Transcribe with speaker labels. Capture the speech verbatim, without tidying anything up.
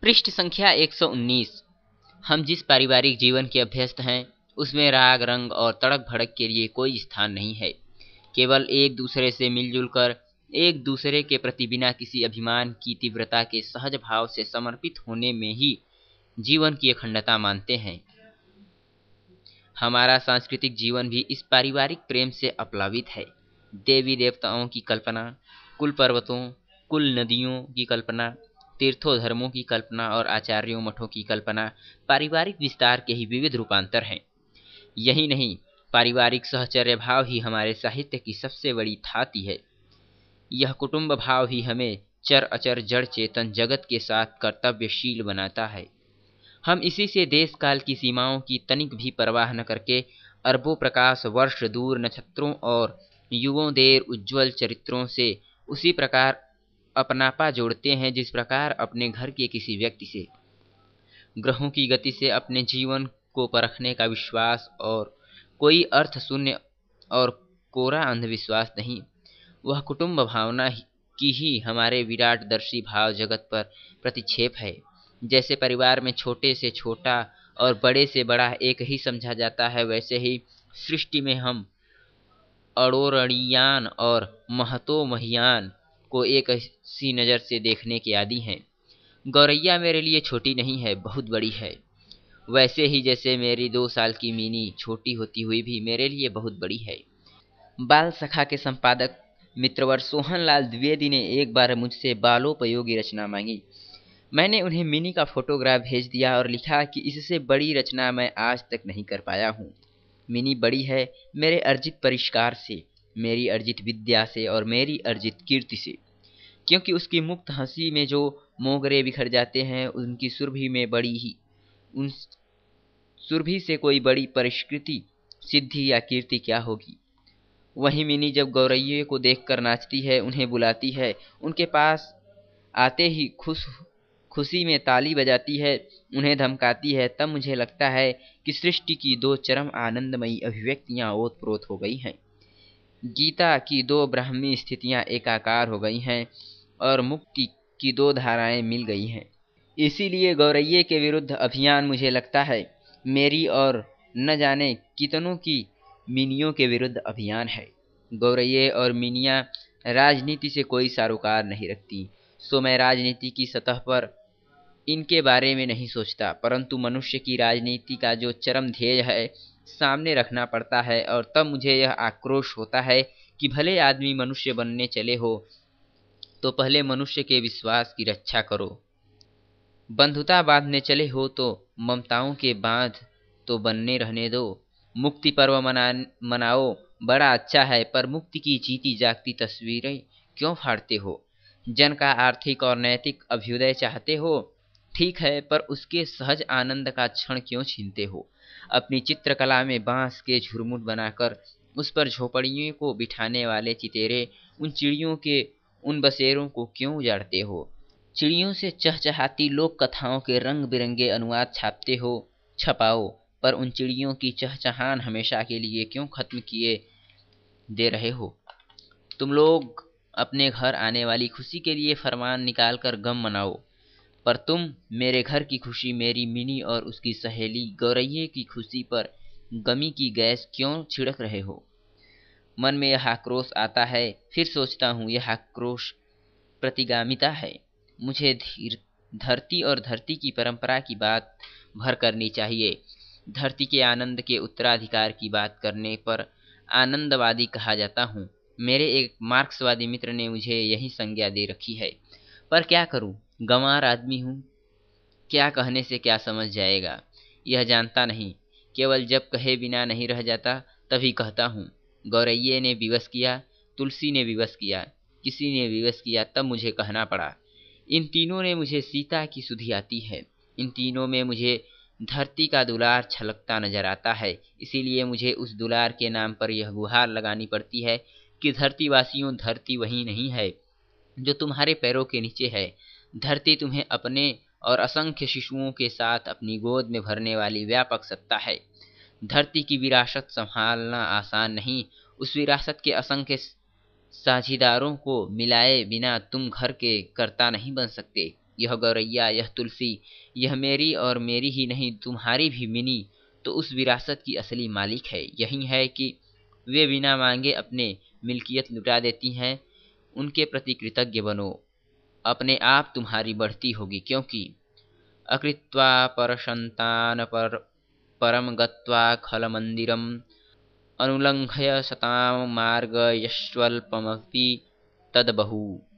Speaker 1: पृष्ठ संख्या एक सौ उन्नीस। हम जिस पारिवारिक जीवन के अभ्यस्त हैं उसमें राग रंग और तड़क भड़क के लिए कोई स्थान नहीं है। केवल एक दूसरे से मिलजुल कर, एक दूसरे के प्रति बिना किसी अभिमान की तीव्रता के सहज भाव से समर्पित होने में ही जीवन की अखंडता मानते हैं। हमारा सांस्कृतिक जीवन भी इस पारिवारिक प्रेम से अप्लावित है। देवी देवताओं की कल्पना, कुल पर्वतों, कुल नदियों की कल्पना, तीर्थों धर्मों की कल्पना और आचार्यों मठों की कल्पना पारिवारिक विस्तार के ही विविध रूपांतर हैं। यही नहीं, पारिवारिक सहचर्य भाव ही हमारे साहित्य की सबसे बड़ी थाती है। यह कुटुंब भाव ही हमें चर अचर जड़ चेतन जगत के साथ कर्तव्यशील बनाता है। हम इसी से देश काल की सीमाओं की तनिक भी परवाह न करके अरबों प्रकाश वर्ष दूर नक्षत्रों और युगों देर उज्ज्वल चरित्रों से उसी प्रकार अपनापा जोड़ते हैं जिस प्रकार अपने घर के किसी व्यक्ति से। ग्रहों की गति से अपने जीवन को परखने का विश्वास और कोई अर्थ शून्य और कोरा अंधविश्वास नहीं, वह कुटुंब भावना की ही हमारे विराटदर्शी भाव जगत पर प्रतिक्षेप है। जैसे परिवार में छोटे से छोटा और बड़े से बड़ा एक ही समझा जाता है, वैसे ही सृष्टि में हम अड़ोरणीयान और महतो महियान को एक सी नज़र से देखने के आदी हैं। गौरैया मेरे लिए छोटी नहीं है, बहुत बड़ी है। वैसे ही जैसे मेरी दो साल की मीनी छोटी होती हुई भी मेरे लिए बहुत बड़ी है। बाल सखा के संपादक मित्रवर सोहनलाल द्विवेदी ने एक बार मुझसे बालोपयोगी रचना मांगी। मैंने उन्हें मिनी का फोटोग्राफ भेज दिया और लिखा कि इससे बड़ी रचना मैं आज तक नहीं कर पाया हूँ। मिनी बड़ी है मेरे अर्जित परिष्कार से, मेरी अर्जित विद्या से और मेरी अर्जित कीर्ति से, क्योंकि उसकी मुक्त हंसी में जो मोगरे बिखर जाते हैं उनकी सुरभि में बड़ी ही उन सुरभि से कोई बड़ी परिष्कृति सिद्धि या कीर्ति क्या होगी। वहीं मिनी जब गौरैये को देखकर नाचती है, उन्हें बुलाती है, उनके पास आते ही खुश खुशी में ताली बजाती है, उन्हें धमकाती है, तब मुझे लगता है कि सृष्टि की दो चरम आनंदमयी अभिव्यक्तियां ओतप्रोत हो गई हैं। गीता की दो ब्राह्मी स्थितियां एकाकार हो गई हैं और मुक्ति की दो धाराएं मिल गई हैं। इसीलिए गौरैये के विरुद्ध अभियान मुझे लगता है मेरी और न जाने कितनों की मिनियों के विरुद्ध अभियान है। गौरैये और मिनियाँ राजनीति से कोई सरोकार नहीं रखती, सो मैं राजनीति की सतह पर इनके बारे में नहीं सोचता, परंतु मनुष्य की राजनीति का जो चरम ध्येय है सामने रखना पड़ता है, और तब मुझे यह आक्रोश होता है कि भले आदमी मनुष्य बनने चले हो तो पहले मनुष्य के विश्वास की रक्षा करो। बंधुता बांधने चले हो तो ममताओं के बांध तो बनने रहने दो। मुक्ति पर्व मना मनाओ बड़ा अच्छा है, पर मुक्ति की जीती जागती तस्वीरें क्यों फाड़ते हो? जन का आर्थिक और नैतिक अभ्युदय चाहते हो, ठीक है, पर उसके सहज आनंद का क्षण क्यों छीनते हो? अपनी चित्रकला में बांस के झुरमुट बनाकर उस पर झोपड़ियों को बिठाने वाले चितेरे उन चिड़ियों के उन बसेरों को क्यों उजाड़ते हो? चिड़ियों से चहचहाती लोक कथाओं के रंग बिरंगे अनुवाद छापते हो, छपाओ, पर उन चिड़ियों की चहचहान हमेशा के लिए क्यों खत्म किए दे रहे हो? तुम लोग अपने घर आने वाली खुशी के लिए फरमान निकाल कर गम मनाओ, पर तुम मेरे घर की खुशी, मेरी मिनी और उसकी सहेली गौरैये की खुशी पर गमी की गैस क्यों छिड़क रहे हो? मन में यह आक्रोश आता है, फिर सोचता हूँ यह आक्रोश प्रतिगामिता है। मुझे धीर धरती और धरती की परंपरा की बात भर करनी चाहिए। धरती के आनंद के उत्तराधिकार की बात करने पर आनंदवादी कहा जाता हूँ। मेरे एक मार्क्सवादी मित्र ने मुझे यही संज्ञा दे रखी है, पर क्या करूँ, गंवार आदमी हूँ। क्या कहने से क्या समझ जाएगा, यह जानता नहीं। केवल जब कहे बिना नहीं रह जाता तभी कहता हूँ। गौरैये ने विवश किया, तुलसी ने विवश किया, किसी ने विवश किया, तब मुझे कहना पड़ा। इन तीनों ने मुझे सीता की सुधि आती है। इन तीनों में मुझे धरती का दुलार छलकता नजर आता है। इसीलिए मुझे उस दुलार के नाम पर यह गुहार लगानी पड़ती है कि धरतीवासियों, धरती वही नहीं है जो तुम्हारे पैरों के नीचे है। धरती तुम्हें अपने और असंख्य शिशुओं के साथ अपनी गोद में भरने वाली व्यापक सत्ता है। धरती की विरासत संभालना आसान नहीं। उस विरासत के असंख्य साझीदारों को मिलाए बिना तुम घर के कर्ता नहीं बन सकते। यह गौरैया, यह तुलसी, यह मेरी और मेरी ही नहीं तुम्हारी भी मिनी तो उस विरासत की असली मालिक है। यही है कि वे बिना मांगे अपने मिल्कियत लुटा देती हैं। उनके प्रति कृतज्ञ बनो, अपने आप तुम्हारी बढ़ती होगी, क्योंकि अकृत्वा परसंतान पर परम गत्वा खलमंदिरम अनुलंघय सतां मार्ग यस्वल्पमपि तद्बहु।